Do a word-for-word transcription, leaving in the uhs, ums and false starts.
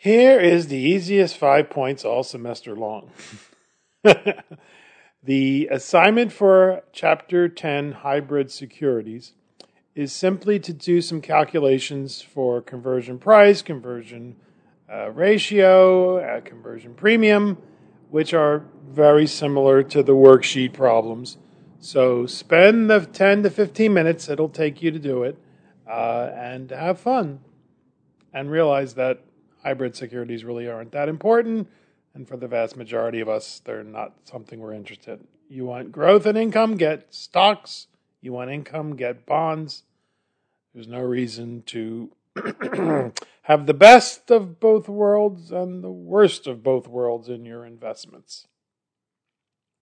Here is the easiest five points all semester long. The assignment for Chapter ten Hybrid Securities is simply to do some calculations for conversion price, conversion uh, ratio, uh, conversion premium, which are very similar to the worksheet problems. So spend the ten to fifteen minutes it'll take you to do it uh, and have fun and realize that hybrid securities really aren't that important. And for the vast majority of us, they're not something we're interested in. You want growth and income, get stocks. You want income, get bonds. There's no reason to have the best of both worlds and the worst of both worlds in your investments.